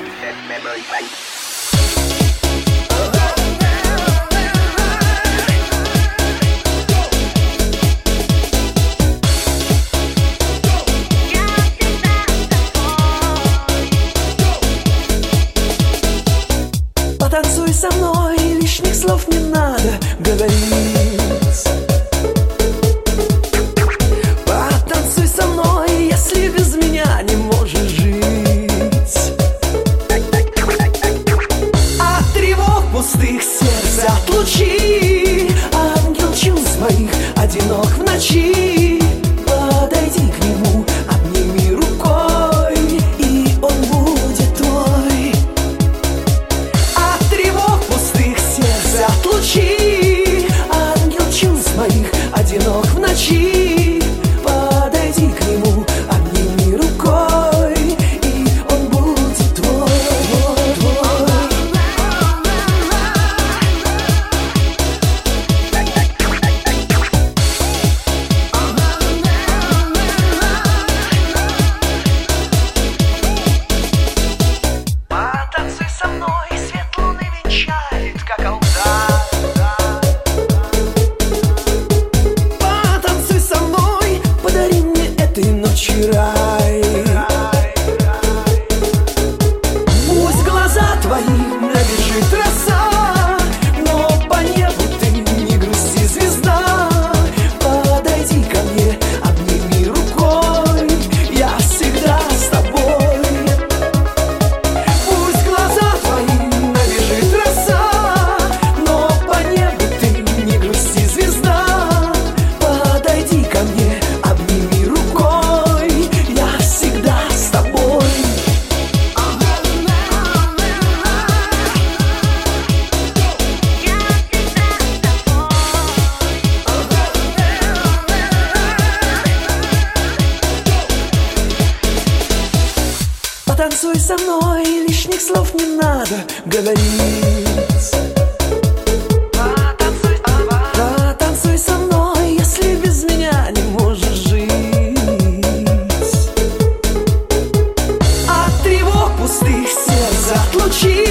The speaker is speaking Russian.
Потанцуй со мной, лишних слов не надо говорить. Потанцуй со мной, если без меня не можешь жить. От тревог пустых сердца отлучи. Ангел чувств моих одинок в ночи. Подойди к нему, обними рукой, и он будет твой. От тревог пустых сердца отлучи. Ангел чувств моих одинок в ночи. Подойди к нему, обними рукой, и он будет твой. Потанцуй со мной, свет луны венчает, как алтарь. Потанцуй со мной, подари мне этой ночью рай. Пусть глаза твои набежит роса, но по небу ты не грусти, звезда. Подойди ко мне, обними рукой, я всегда с тобой. Пусть глаза твои набежит роса, но по небу ты не грусти, звезда. Подойди ко мне, обними рукой, я всегда с тобой. Потанцуй со мной, лишних слов не надо говорить. Потанцуй со мной, если без меня не можешь жить. От тревог пустых сердца отлучи.